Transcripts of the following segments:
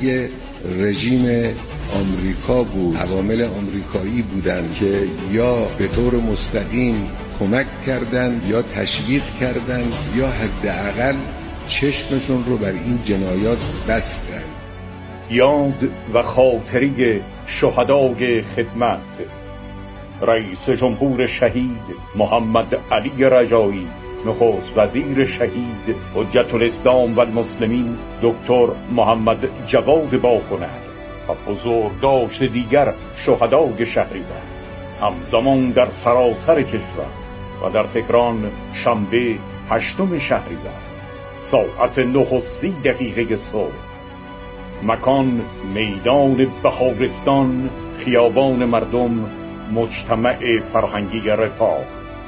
یه رژیم آمریکا بود، عوامل آمریکایی بودن که یا به طور مستقیم کمک کردن یا تشویق کردن یا حداقل چشمشون رو بر این جنایات بستن. یاد و خاطری شهدای خدمت رئیس جمهور شهید محمد علی رجایی، نخست وزیر شهید حجت الاسلام و المسلمین دکتر محمد جواد باهنر و بزرگداشت دیگر شهدای شهریور همزمان در سراسر کشور و در تهران شنبه 8 شهریور ساعت 9:30 صبح. مکان میدان بهارستان، خیابان مردم، مجتمع فرهنگی رفاه.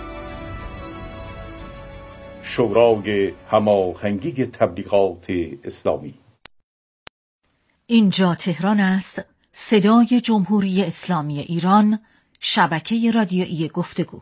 شورای هماهنگی تبلیغات اسلامی. اینجا تهران است، صدای جمهوری اسلامی ایران، شبکه رادیویی گفتگو.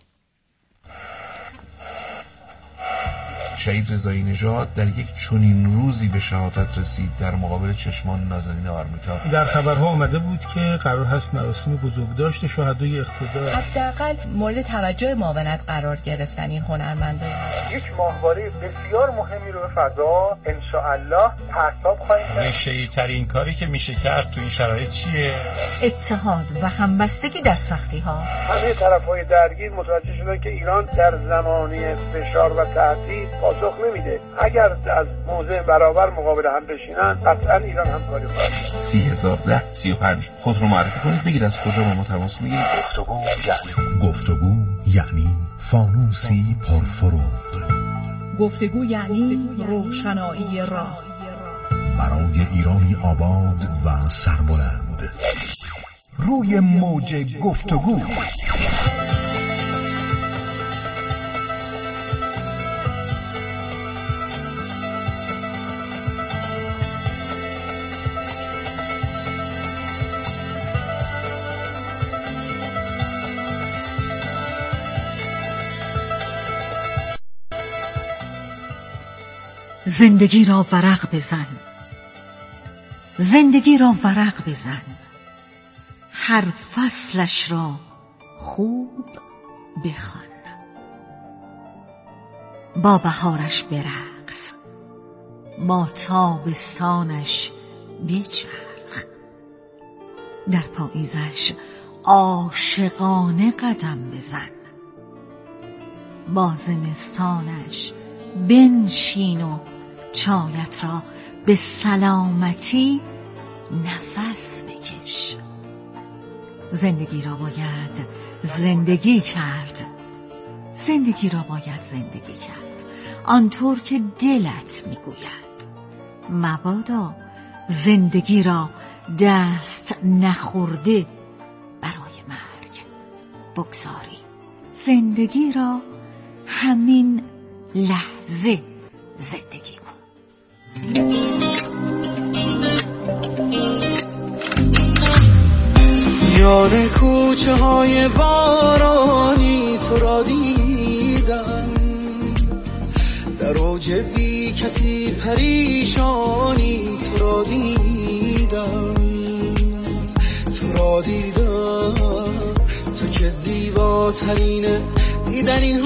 شهید رضایی نژاد در یک چنین روزی به شهادت رسید در مقابل چشمان نازنین آرمیتا. در خبرها آمده بود که قرار هست مراسم بزرگداشت شهدای اقتدار حداقل مورد توجه معاونت قرار گرفتن این هنرمندان. یک ماهواره بسیار مهمی رو به فضا ان شاء الله پرتاب خواهیم کرد. ریشه‌ای‌ترین کاری که میشه کرد تو این شرایط چیه؟ اتحاد و همبستگی در سختی‌ها. همه طرف‌های درگیر متوجه شدن که ایران در زمانه فشار و تهدید پاسخ نمیده. اگر از موضع برابر مقابل هم بشینن قطعا ایران همکاری خواهد کرد. 301035 خود رو معرفی کنید، بگید از کجا با ما تماس میگیرید. گفتگو یعنی فانوسی پرفروغ. گفتگو یعنی روشنایی راه برای ایرانی آباد و سربلند. روی موج گفتگو. زندگی را ورق بزن، زندگی را ورق بزن، هر فصلش را خوب بخوان. با بهارش برقص، با تابستانش بچرخ، در پاییزش عاشقانه قدم بزن، با زمستانش بنشین و چایت را به سلامتی نفس بکش. زندگی را باید زندگی کرد، زندگی را باید زندگی کرد آنطور که دلت میگوید. مبادا زندگی را دست نخورده برای مرگ بگذاری. زندگی را همین لحظه زندگی کن. یاد کوچه های بارانی تو را دیدم، در اوج بی کسی پریشانی تو را دیدم، تو را دیدم، تو که زیباترین دیدنی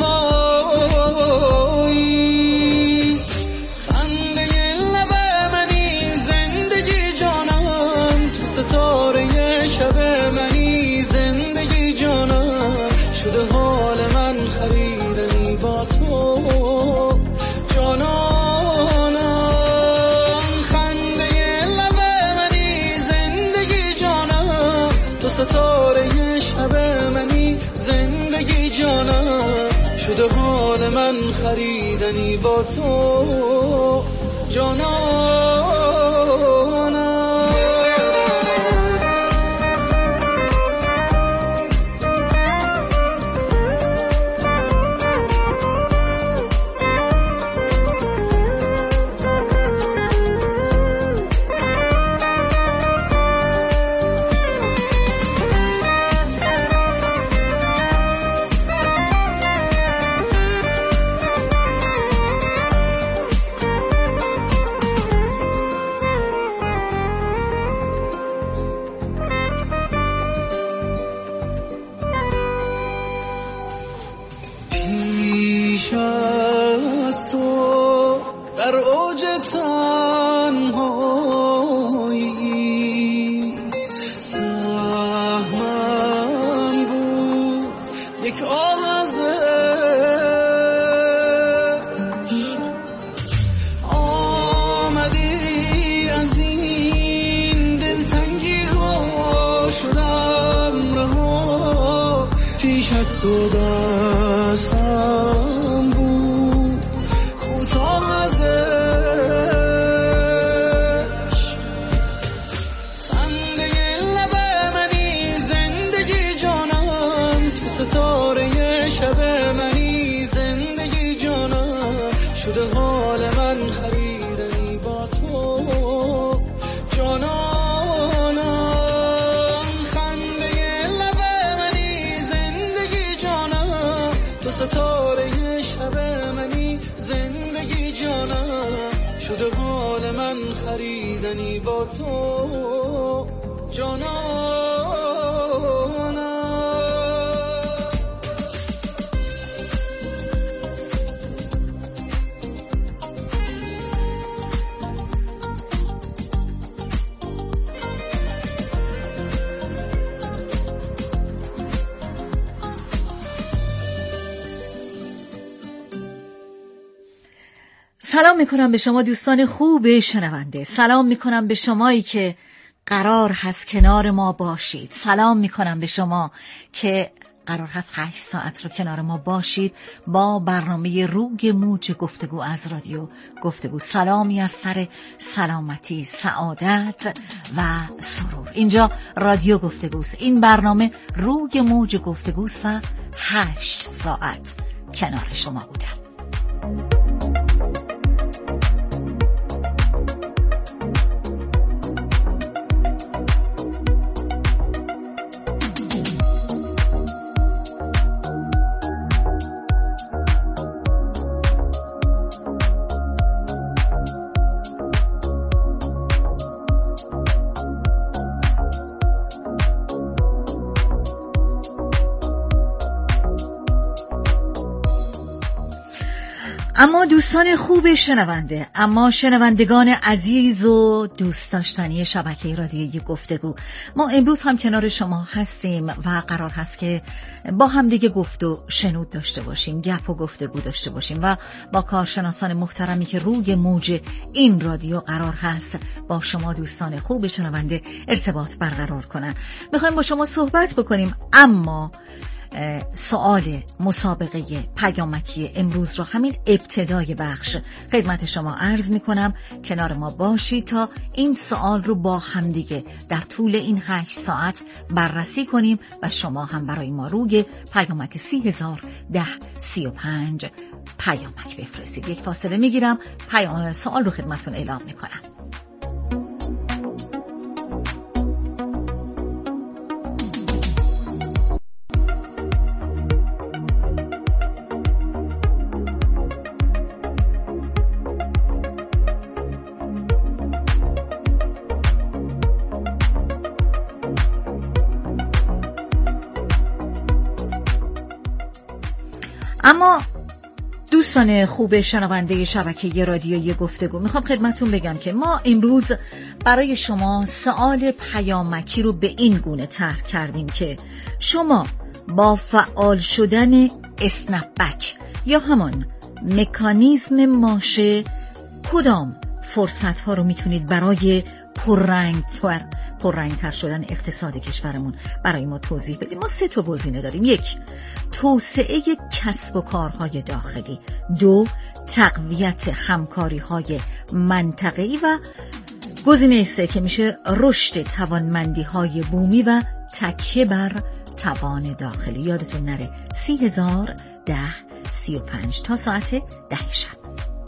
هایی، خنده لب منی زندگی جانم، تو ستاره شب منی زندگی جانم، شده حال من خریدنی با تو جانانم، خنده لب منی زندگی جانم، تو ستاره شب منی زندگی جانم، شده حال من خریدنی با تو جانانم. تو دستم بود کوتاه ازش خنده لب منی زندگی جانم تو ستاره شب منی زندگی جانم شده حال من خریدنی با تو جانانم خنده لب منی زندگی جانم تو ستاره شب منی زندگی جانم شده حال من خریدنی با تو جانانم. سلام میکنم به شما دوستان خوب شنونده. سلام میکنم به شمایی که قرار هست کنار ما باشید. سلام میکنم به شما که قرار هست 8 ساعت رو کنار ما باشید با برنامه روی موج گفتگو از رادیو گفتگو. سلامی از سر سلامتی، سعادت و سرور. اینجا رادیو گفتگوست. این برنامه روی موج گفتگوست و 8 ساعت کنار شما بودم. اما دوستان خوب شنونده، اما شنوندگان عزیز و دوست داشتنی شبکه رادیویی گفتگو، ما امروز هم کنار شما هستیم و قرار هست که با هم دیگه گفت و شنود داشته باشیم، گپ و گفتگو داشته باشیم و با کارشناسان محترمی که روی موج این رادیو قرار هست با شما دوستان خوب شنونده ارتباط برقرار کنن. میخوایم با شما صحبت بکنیم، اما سوال مسابقه پیامکی امروز رو همین ابتدای بخش خدمت شما عرض میکنم. کنار ما باشید تا این سوال رو با همدیگه در طول این 8 ساعت بررسی کنیم و شما هم برای ما روی پیامک 301035 پیامک بفرستید. یک فاصله میگیرم، سوال رو خدمتون اعلام میکنم. اما دوستان خوب شنونده شبکه رادیویی گفتگو، میخوام خدمتون بگم که ما امروز برای شما سوال پیامکی رو به این گونه طرح کردیم که شما با فعال شدن اسنپبک یا همان مکانیزم ماشه کدام فرصت ها رو میتونید برای پررنگتر شدن اقتصاد کشورمون برای ما توضیح بدیم؟ ما 3 تا گزینه داریم. 1. توسعه کسب و کارهای داخلی. 2. تقویت همکاری‌های منطقه‌ای و گزینه 3 که میشه رشد توانمندی‌های بومی و تکیه بر توان داخلی. یادتون نره 301035 تا ساعت 10 شب.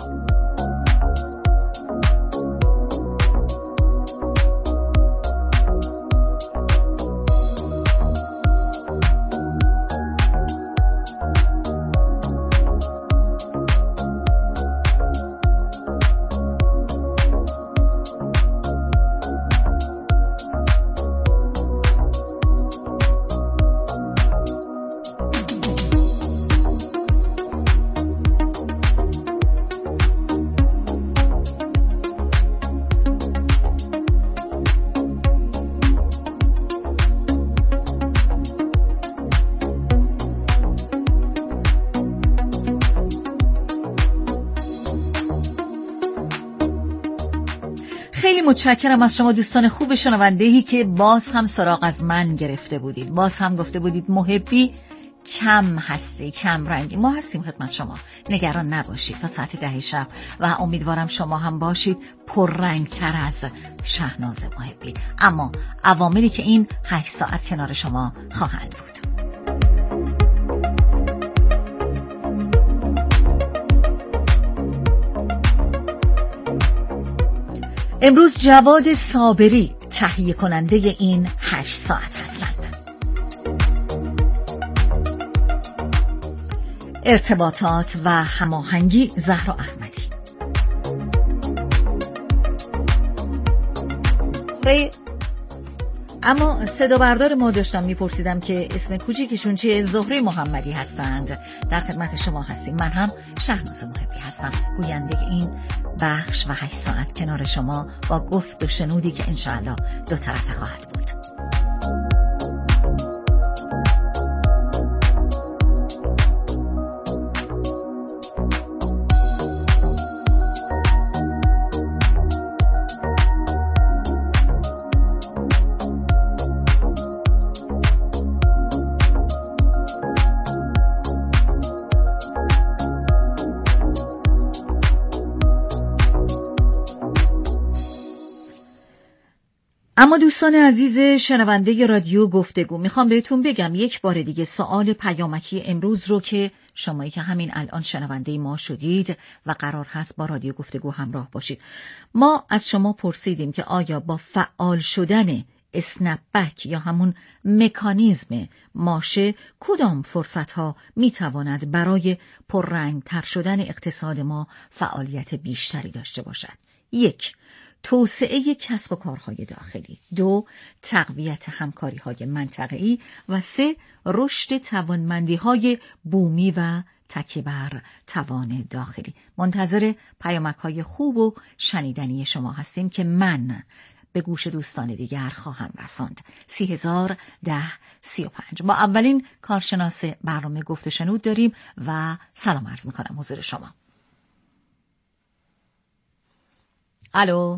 خیلی متشکرم از شما دوستان خوب شنونده‌ای که باز هم سراغ از من گرفته بودید. باز هم گفته بودید محبی کم هستی، کم رنگی. ما هستیم خدمت شما، نگران نباشید تا ساعت 10 شب و امیدوارم شما هم باشید پررنگ تر از شهناز محبی. اما عواملی که این 8 ساعت کنار شما خواهند بود. امروز جواد صابری تهیه کننده این 8 ساعت هستند. ارتباطات و هماهنگی زهرا احمدی. اما صدا بردار ما داشتم میپرسیدم که اسم کوچیکشون چیه. زهره محمدی هستند. در خدمت شما هستیم. من هم شهناز محبی هستم، گوینده این بخش و 8 ساعت کنار شما با گفت و شنودی که انشاءالله دو طرفه خواهد بود. اما دوستان عزیز شنونده رادیو گفتگو، میخوام بهتون بگم یک بار دیگه سوال پیامکی امروز رو که شمایی که همین الان شنونده ما شدید و قرار هست با رادیو گفتگو همراه باشید، ما از شما پرسیدیم که آیا با فعال شدن اسنپ بک یا همون مکانیزم ماشه کدام فرصت ها میتواند برای پررنگ تر شدن اقتصاد ما فعالیت بیشتری داشته باشد؟ 1. توسعه کسب و کارهای داخلی. 2. تقویت همکاری‌های منطقه‌ای و 3. رشد توانمندی‌های بومی و تکیه بر توان داخلی. منتظر پیامک‌های خوب و شنیدنی شما هستیم که من به گوش دوستان دیگر خواهم رساند. 301035. با اولین کارشناس برنامه گفت و شنود داریم و سلام عرض می‌کنم حضور شما. الو.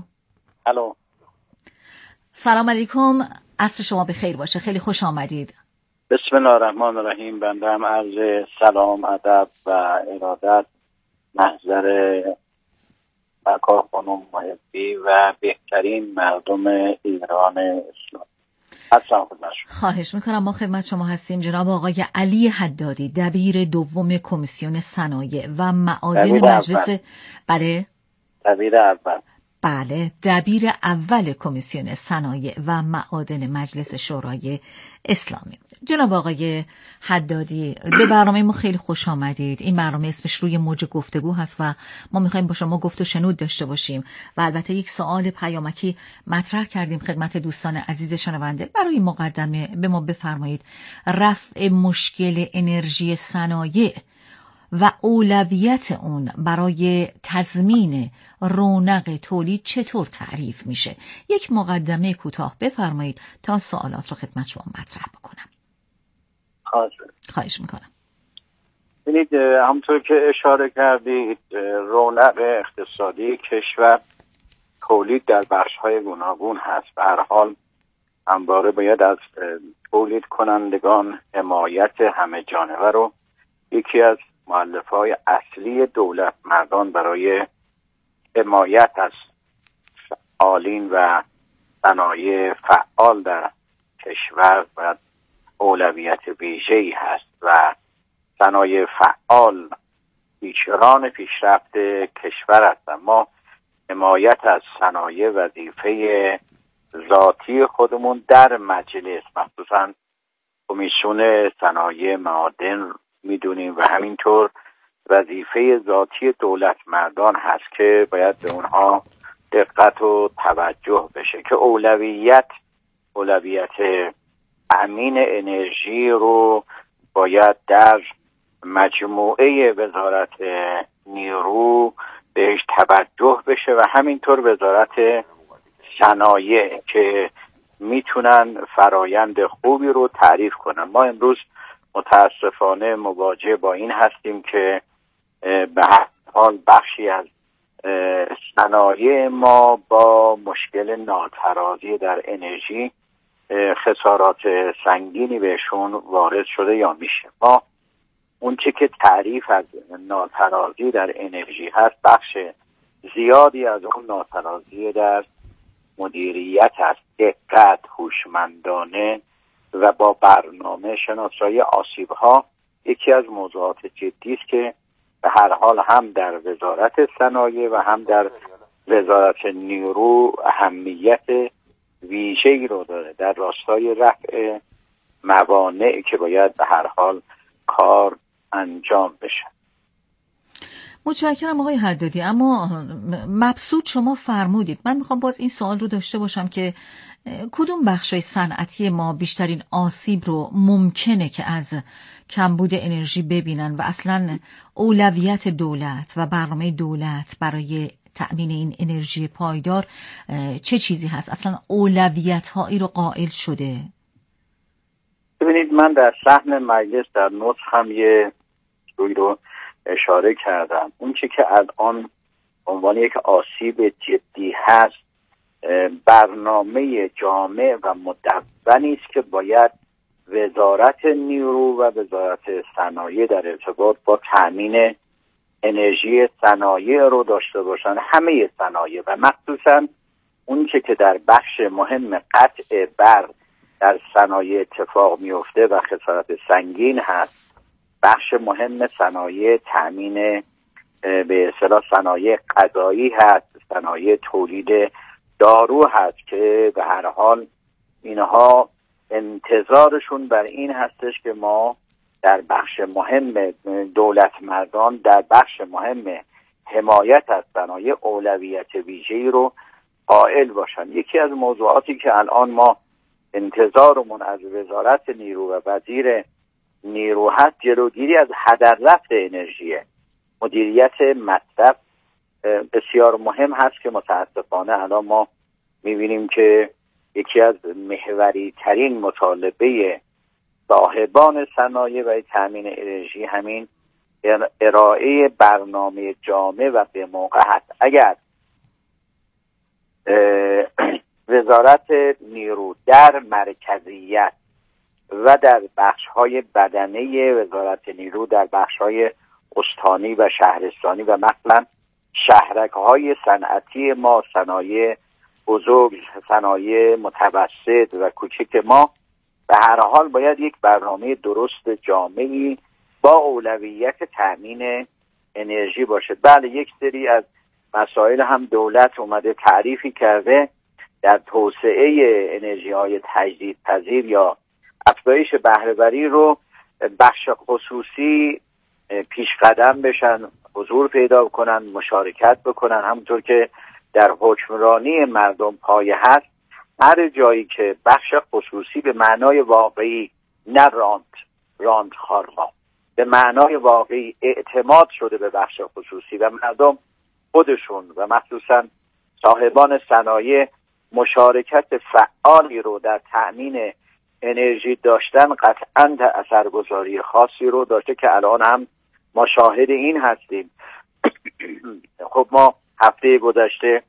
سلام علیکم، عصر شما بخیر باشه، خیلی خوش آمدید. بسم الله الرحمن الرحیم. بنده هم عرض سلام، ادب و ارادت محضر بقا خانم محبی و بهترین مردم ایران اسلام. خواهش میکنم. ما خدمت شما هستیم. جناب آقای علی حدادی، دبیر دوم کمیسیون صنایع و معادن مجلس. بله، دبیر اول. بله، دبیر اول کمیسیون صنایع و معادن مجلس شورای اسلامی. جناب آقای حدادی، به برنامه ما خیلی خوش آمدید. این برنامه اسمش روی موج گفتگو هست و ما میخوایم با شما گفت و شنود داشته باشیم و البته یک سوال پیامکی مطرح کردیم خدمت دوستان عزیز شنونده. برای مقدمه به ما بفرمایید رفع مشکل انرژی صنایع و اولویت اون برای تضمین رونق تولید چطور تعریف میشه؟ یک مقدمه کوتاه بفرمایید تا سوالات رو خدمت شما مطرح بکنم. خواهش میکنم. ببینید، همونطور که اشاره کردید، رونق اقتصادی کشور تولید در بخش‌های گوناگون هست. به هر حال همواره باید از تولید کنندگان حمایت همه جانبه رو یکی از مؤلفه‌های اصلی دولت مردان برای حمایت از فعالین و صنایع فعال در کشور و اولویت ویژه‌ای هست و صنایع فعال پیشران پیشرفت کشور هستند. ما حمایت از صنایع وظیفه ذاتی خودمون در مجلس، مخصوصا کمیسیون صنایع معادن میدونیم و همینطور وظیفه ذاتی دولت مردان هست که باید به اونها دقت و توجه بشه که اولویت تأمین انرژی رو باید در مجموعه وزارت نیرو بهش توجه بشه و همینطور وزارت صنایع که میتونن فرایند خوبی رو تعریف کنن. ما امروز متاسفانه مواجه با این هستیم که به هر حال بخشی از صنایع ما با مشکل ناترازی در انرژی خسارات سنگینی بهشون وارد شده یا میشه. ما اون چی که تعریف از ناترازی در انرژی هست، بخش زیادی از اون ناترازی در مدیریت است. دقت، هوشمندانه و با برنامه شناسایی آسیب‌ها یکی از موضوعات جدی است که به هر حال هم در وزارت صنایع و هم در وزارت نیرو اهمیت ویژه‌ای رو داره در راستای رفع موانعی که باید به هر حال کار انجام بشه. متشکرم آقای حدادی. اما مبسوط شما فرمودید، من میخوام باز این سوال رو داشته باشم که کدوم بخشای صنعتی ما بیشترین آسیب رو ممکنه که از کمبود انرژی ببینن و اصلا اولویت دولت و برنامه دولت برای تأمین این انرژی پایدار چه چیزی هست؟ اصلا اولویت هایی رو قائل شده؟ ببینید، من در صحن مجلس در نطق هم یه روی رو اشاره کردم. اون چی که الان عنوان یک آسیب جدی هست، برنامه جامع و مدونی است که باید وزارت نیرو و وزارت صنایع در ارتباط با تأمین انرژی صنایع رو داشته باشن. همه صنایع و مخصوصا اون که در بخش مهم قطع برق در صنایع اتفاق میفته و خسارت سنگین هست، بخش مهم صنایع تأمین به اصطلاح صنایع غذایی هست، صنایع تولید دارو هست که به هر حال اینها انتظارشون بر این هستش که ما در بخش مهم دولت مردان در بخش مهم حمایت از صنایع اولویت ویژه‌ای رو قائل باشن. یکی از موضوعاتی که الان ما انتظارمون از وزارت نیرو و وزیر نیرو هست، جلوگیری از هدر رفت انرژی. مدیریت مصرف بسیار مهم هست که متاسفانه الان ما میبینیم که یکی از محوری ترین مطالبه صاحبان صنایع و تأمین انرژی همین ارائه برنامه جامع و به موقع هست. اگر وزارت نیرو در مرکزیت و در بخش‌های بدنه وزارت نیرو در بخش‌های استانی و شهرستانی و مثلا شهرک‌های صنعتی ما، صنایع بزرگ، صنایع متوسط و کوچک ما، به هر حال باید یک برنامه درست جامعی با اولویت تأمین انرژی باشه. بله، یک سری از مسائل هم دولت اومده تعریفی کرده در توسعه انرژی‌های تجدیدپذیر یا افزایش بهره‌وری رو بخش خصوصی پیش قدم بشن، حضور پیدا کنن، مشارکت بکنن. همونطور که در حکمرانی مردم پایه هست، هر جایی که بخش خصوصی به معنای واقعی، نه راندخارها، به معنای واقعی اعتماد شده به بخش خصوصی و مردم خودشون و مخصوصا صاحبان صنایع مشارکت فعالی رو در تأمین انرژی داشتن، قطعاً اثرگذاری خاصی رو داشته که الان هم ما شاهد این هستیم. خب ما هفته گذشته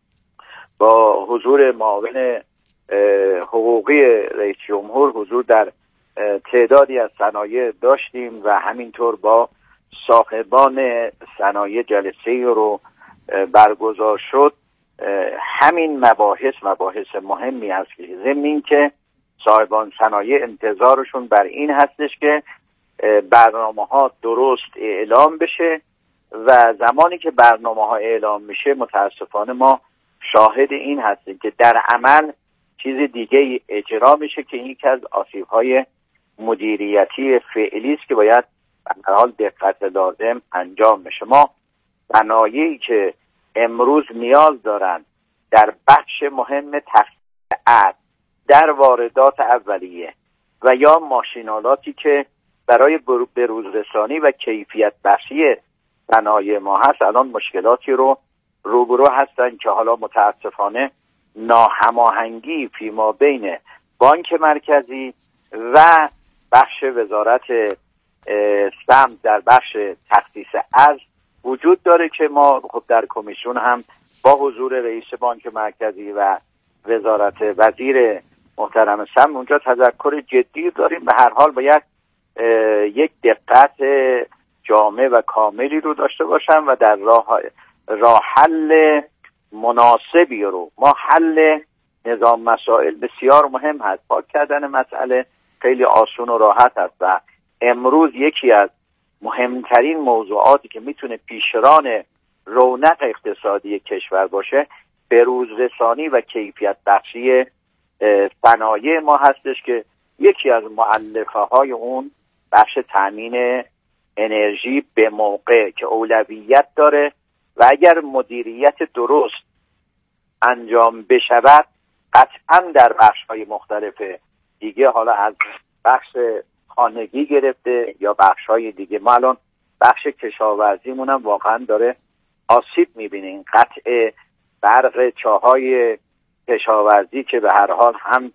با حضور معاون حقوقی رئیس جمهور حضور در تعدادی از صنایع داشتیم و همینطور با صاحبان صنایع جلسه‌ای رو برگزار شد. همین مباحث مهمی است که ضمن این که صاحبان صنایع انتظارشون بر این هستش که برنامه‌ها درست اعلام بشه و زمانی که برنامه‌ها اعلام میشه متاسفانه ما شاهد این هستیم که در عمل چیز دیگه اجرا میشه که این یکی از آسیب‌های مدیریتی فعلی است که باید به هر حال دقت لازم انجام بشه. ما صنایعی که امروز نیاز دارن در بخش مهم تخصیص در واردات اولیه و یا ماشینالاتی که برای بروزرسانی و کیفیت بخشی صنایع ما هست، الان مشکلاتی رو روبرو هستن که حالا متاسفانه ناهماهنگی فیما بین بانک مرکزی و بخش وزارت سمت در بخش تخصیص ارز وجود داره که ما خب در کمیسیون هم با حضور رئیس بانک مرکزی و وزیر محترم سم اونجا تذکر جدی داریم. به هر حال باید یک دقت جامع و کاملی رو داشته باشم و در راه حل مناسبی رو. ما حل نظام مسائل بسیار مهم هست. پاک کردن مسئله خیلی آسون و راحت است و امروز یکی از مهمترین موضوعاتی که میتونه پیشران رونق اقتصادی کشور باشه بروزرسانی و کیفیت بخشی صنایع ما هستش که یکی از مؤلفه های اون بخش تامین انرژی به موقع که اولویت داره و اگر مدیریت درست انجام بشود قطعا در بخش های مختلف دیگه، حالا از بخش خانگی گرفته یا بخش های دیگه، ما الان بخش کشاورزیمون هم واقعا داره آسیب میبینیم. قطع برق چاهای کشاورزی که به هر حال هم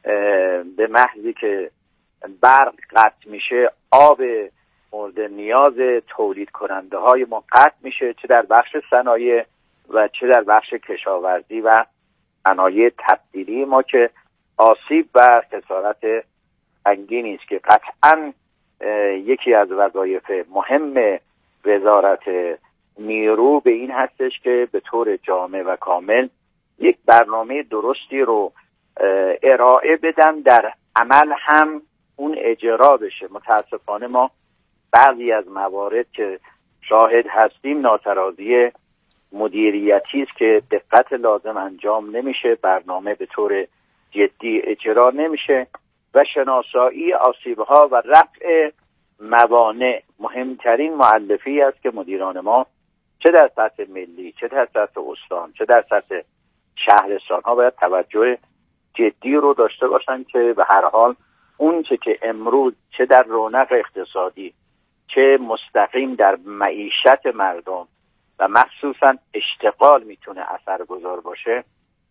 به محضی که برق قطع میشه آب مورد نیاز تولید کننده های ما قطع میشه، چه در بخش صنایع و چه در بخش کشاورزی و صنایع تبدیلی ما که آسیب و خسارت سنگینی است که قطعا یکی از وظایف مهم وزارت نیرو به این هستش که به طور جامع و کامل یک برنامه درستی رو ارائه بدن، در عمل هم اون اجرا بشه. متاسفانه ما بعضی از موارد که شاهد هستیم ناترازی مدیریتی است که دقت لازم انجام نمیشه، برنامه به طور جدی اجرا نمیشه و شناسایی آسیب‌ها و رفع موانع مهمترین مؤلفه‌ای است که مدیران ما چه در سطح ملی، چه در سطح استان، چه در سطح شهرستان‌ها باید توجه جدی رو داشته باشن که به هر حال اون چه که امروز چه در رونق اقتصادی چه مستقیم در معیشت مردم و مخصوصا اشتغال میتونه اثرگذار باشه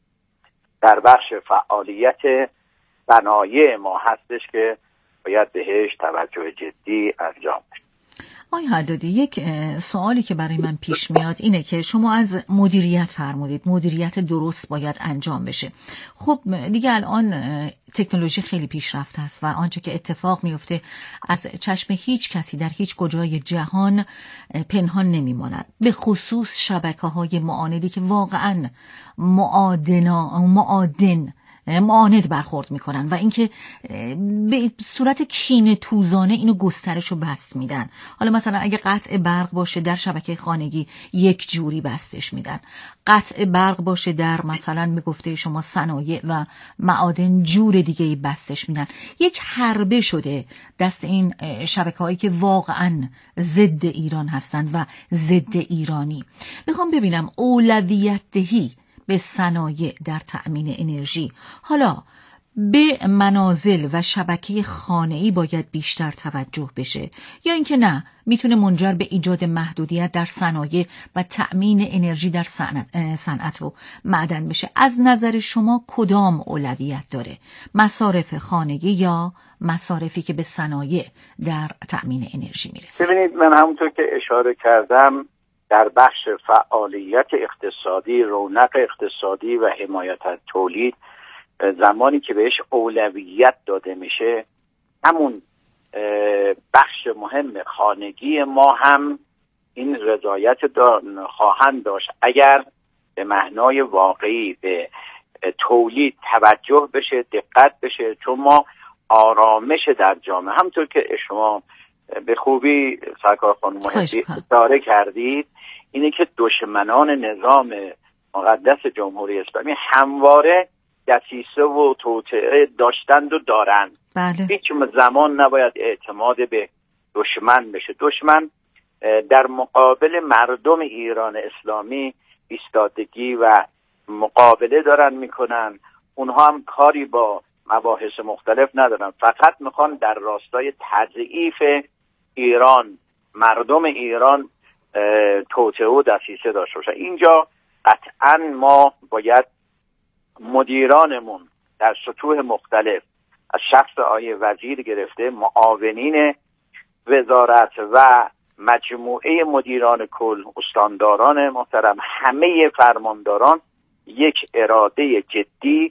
در بخش فعالیت صنایع ما هستش که باید بهش توجه جدی انجام بشه. آقای حدادی، یک سوالی که برای من پیش میاد اینه که شما از مدیریت فرمودید، مدیریت درست باید انجام بشه. خب دیگه الان تکنولوژی خیلی پیشرفته است و آنچه که اتفاق میفته از چشم هیچ کسی در هیچ کجای جهان پنهان نمیماند، به خصوص شبکه‌های معاندی که واقعاً معاند برخورد میکنن و اینکه به صورت کینه توزانه اینو گسترش و بست میدن. حالا مثلا اگه قطع برق باشه در شبکه خانگی یک جوری بستش میدن، قطع برق باشه در مثلا به گفته شما صنایع و معادن جور دیگه بستش میدن. یک حربه شده دست این شبکه‌هایی که واقعا ضد ایران هستند و ضد ایرانی. میخوام ببینم اولویت دهی به صنایع در تأمین انرژی، حالا به منازل و شبکه خانه‌ای باید بیشتر توجه بشه یا اینکه نه میتونه منجر به ایجاد محدودیت در صنایع و تأمین انرژی در صنعت و معدن بشه؟ از نظر شما کدام اولویت داره؟ مصارف خانگی یا مصارفی که به صنایع در تأمین انرژی میرسه؟ ببینید، من همونطور که اشاره کردم در بخش فعالیت اقتصادی، رونق اقتصادی و حمایت از تولید، زمانی که بهش اولویت داده میشه همون بخش مهم خانگی ما هم این رضایت خواهند داشت اگر به معنای واقعی به تولید توجه بشه، دقت بشه، چون ما آرامش در جامعه، همونطور که شما به خوبی سرکار خانم محبی اشاره کردید، اینه که دشمنان نظام مقدس جمهوری اسلامی همواره دسیسه و توطئه داشتند و دارند. بله. هیچ زمان نباید اعتماد به دشمن بشه. دشمن در مقابل مردم ایران اسلامی ایستادگی و مقابله دارن میکنن. اونها هم کاری با مباحث مختلف ندارن، فقط میخوان در راستای تضعیف ایران، مردم ایران توطئه و دسیسه داشته باشن. اینجا قطعا ما باید مدیرانمون در سطوح مختلف از شخص آقای وزیر گرفته، معاونین وزارت و مجموعه مدیران کل، استانداران محترم، همه فرمانداران یک اراده جدی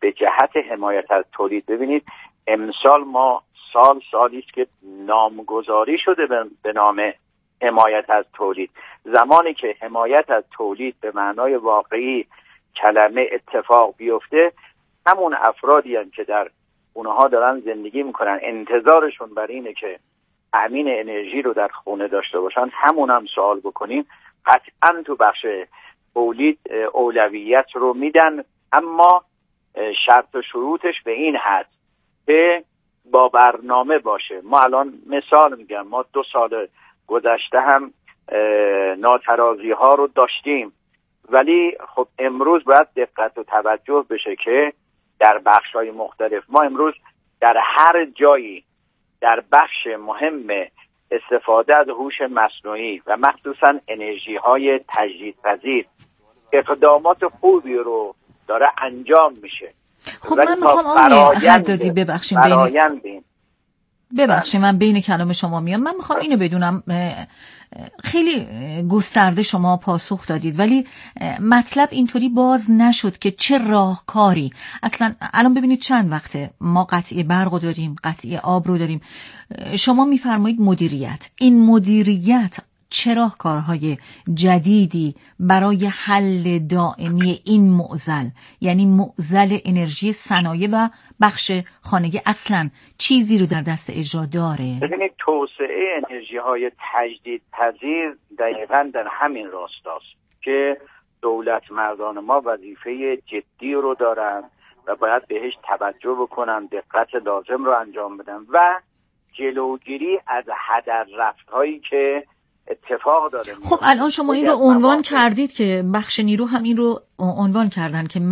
به جهت حمایت از تولید. ببینید امسال ما سالی است که نامگذاری شده به نام حمایت از تولید. زمانی که حمایت از تولید به معنای واقعی کلمه اتفاق بیفته، همون افرادی هستند که در اونها دارن زندگی میکنن انتظارشون بر اینه که تأمین انرژی رو در خونه داشته باشن، همون هم سوال بکنیم قطعا تو بخش تولید اولویت رو میدن، اما شرط و شروطش به این هست که با برنامه باشه. ما الان مثال میگم، ما 2 سال گذشته هم ناترازی ها رو داشتیم، ولی خب امروز باید دقت و توجه بشه که در بخش‌های مختلف ما امروز در هر جایی در بخش مهم استفاده از هوش مصنوعی و مخصوصا انرژی‌های تجدیدپذیر اقدامات خوبی رو داره انجام میشه. خب من میخوام آقای حدادی ببخشید من بین کلام شما میام، من میخوام اینو بدونم، خیلی گسترده شما پاسخ دادید ولی مطلب اینطوری باز نشد که چه راهکاری اصلا. الان ببینید چند وقته ما قطعی برق رو داریم، قطعی آب رو داریم، شما میفرمایید مدیریت. این مدیریت چه راهکارهای جدیدی برای حل دائمی این معضل، یعنی معضل انرژی صنایع و بخش خانگی، اصلا چیزی رو در دست اجرا داره؟ ببینید توسعه انرژی‌های تجدیدپذیر دقیقاً در همین راستاست که دولت مردان ما وظیفه جدی رو دارن و باید بهش توجه بکنن، دقت لازم رو انجام بدن و جلوگیری از هدر رفت‌هایی که اتفاق داره. خب الان شما این رو عنوان کردید که بخش نیرو هم این رو عنوان کردن که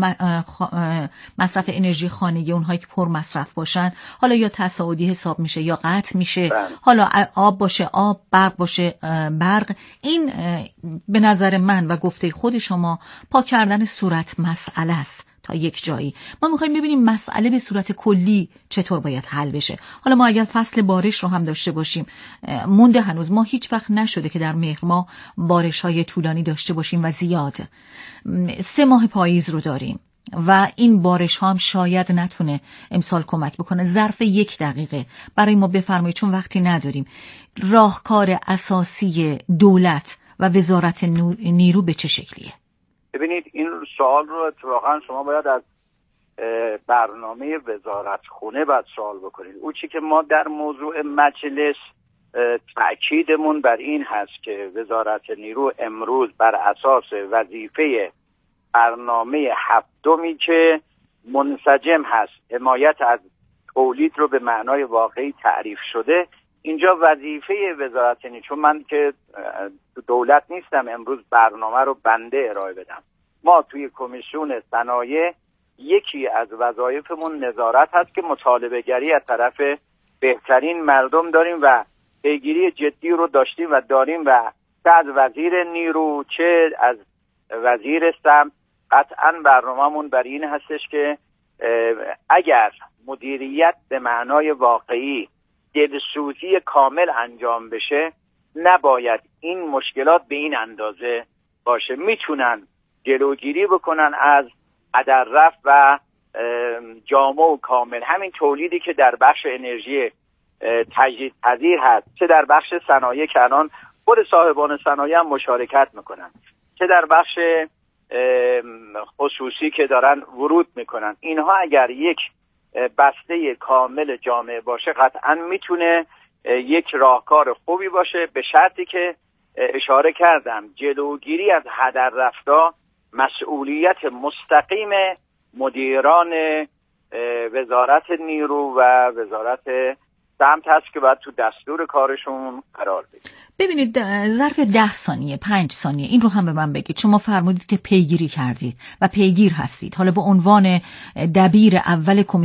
مصرف انرژی خانگی اونهایی که پر مصرف باشن حالا یا تصاعدی حساب میشه یا قطع میشه، حالا آب باشه آب، برق باشه برق. این به نظر من و گفته خود شما پاک کردن صورت مسئله است تا یک جایی. ما میخوایم ببینیم مسئله به صورت کلی چطور باید حل بشه. حالا ما اگر فصل بارش رو هم داشته باشیم، مونده هنوز، ما هیچ وقت نشده که در مهر ماه بارش‌های طولانی داشته باشیم و زیاد. 3 ماه پاییز رو داریم و این بارش ها هم شاید نتونه امسال کمک بکنه. ظرف 1 دقیقه برای ما بفرمایید، چون وقتی نداریم، راهکار اساسی دولت و وزارت نیرو به چه شکلیه؟ ببینید این سوال رو اتفاقا شما باید از برنامه وزارت خونه باید سوال بکنید. اون چی که ما در موضوع مجلس تأکیدمون بر این هست که وزارت نیرو امروز بر اساس وظیفه برنامه 7 که منسجم هست، حمایت از تولید رو به معنای واقعی تعریف شده، اینجا وظیفه وزارت نیرو، چون من که دولت نیستم امروز برنامه رو بنده ارائه بدم، ما توی کمیسیون صنایع یکی از وظایفمون نظارت هست که مطالبه گری از طرف بهترین مردم داریم و پیگیری جدی رو داشتیم و داریم و چه از وزیر نیرو چه از وزیر سمت قطعا برنامه‌مون بر این هستش که اگر مدیریت به معنای واقعی دلسوزی کامل انجام بشه، نباید این مشکلات به این اندازه باشه. میتونن جلوگیری بکنن از هدر رفت و جامع و کامل. همین تولیدی که در بخش انرژی تجدیدپذیر هست، چه در بخش صنایع که الان خود صاحبان صنایع هم مشارکت میکنن، چه در بخش خصوصی که دارن ورود میکنن، اینها اگر یک بسته کامل جامع باشه قطعا میتونه یک راهکار خوبی باشه، به شرطی که اشاره کردم جلوگیری از هدر رفتا مسئولیت مستقیم مدیران وزارت نیرو و وزارت سمت هست که باید تو دستور کارشون قرار بگیره. ببینید ظرف 10 ثانیه 5 ثانیه این رو هم به من بگید. شما فرمودید که پیگیری کردید و پیگیر هستید، حالا به عنوان دبیر اول